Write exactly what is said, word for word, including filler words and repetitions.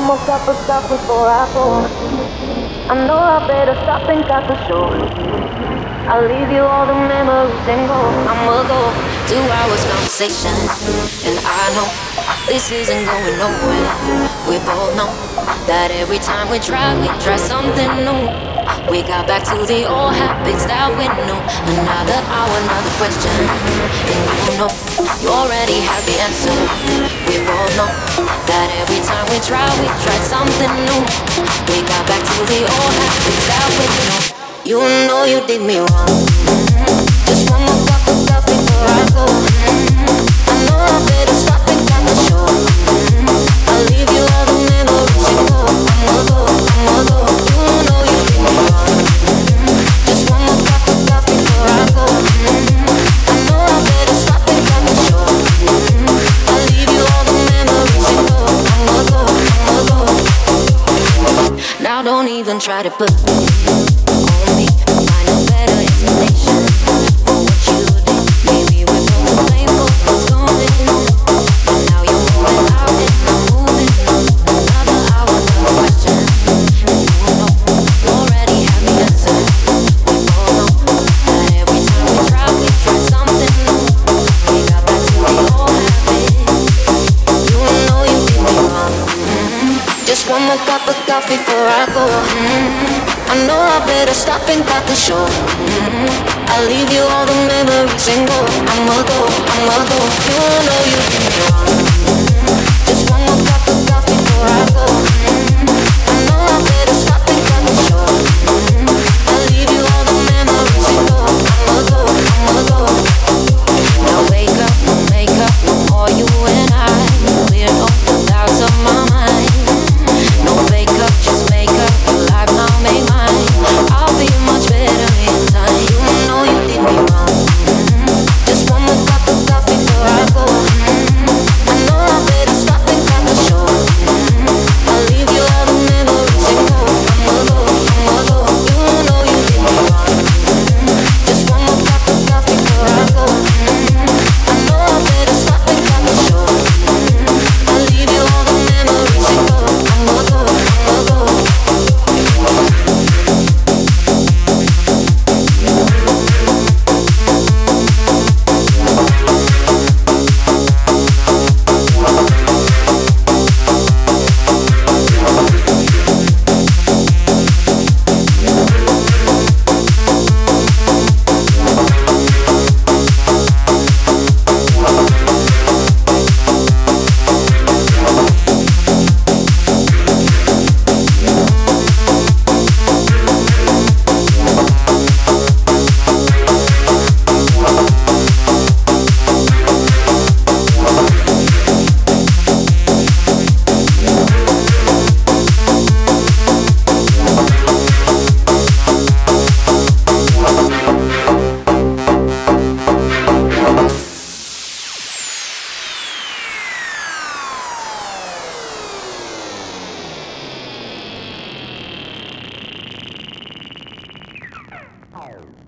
more cup of stuff before I go. I know I better stop and cut the show. I'll leave you all the memories and go. I'ma go. Two hours conversation, and I know this isn't going nowhere. We both know that every time we try, we try something new. We got back to the old habits that we knew. Another hour, another question, and you know you already have the answer. We both know that every time we try, we try something new. We got back to the old habits that we knew. You know you did me wrong. Just one more cup of coffee before I go. I know I better stop and cut the show. I'll leave you all the memories and go. I'ma go, I'ma go. You know you did me wrong. Just one more cup of coffee before I go. I know I better stop and cut the show. I'll leave you all the memories and go. I'ma go, I'ma go. Now don't even try to put on me. Find a better explanation for what you did. Maybe we're both to blame for what's going on. But now you're moving out and I'm moving on. Another hour, another question. And you know you already have the answer. We both know that every time we try, we try something new. We got back to the old habits. You know you did me wrong. Mm-hmm. Just one more cup of coffee before I go. Mm-hmm. I know I better stop and cut the show. Mm-hmm. I'll leave you all the memories and go. I'ma go, I'ma go. You know you did me wrong. Mm-hmm. Just one more cup of coffee before I go. Mm-hmm. I know I better stop and cut the show. Mm-hmm. I'll leave you all the memories and go. I'ma go, I'ma go. Now wake up, no makeup, no more you and I. Clear all the doubts of my mind. No fake up, just make up. Your life now make mine. I'll be much better in time. You know you did me wrong. Mm-hmm. Just one more cup of coffee before I go. Mm-hmm. I know I better stop and cut the show. Mm-hmm. I'll leave you all the memories and go. I'ma go, I'ma go. You know you did me wrong. Mm-hmm. Just one more cup of coffee before I go. Mm-hmm. I know I better stop and cut the show. Mm-hmm. I'll leave you all the memories and go. I'ma go, I'ma go. Oh.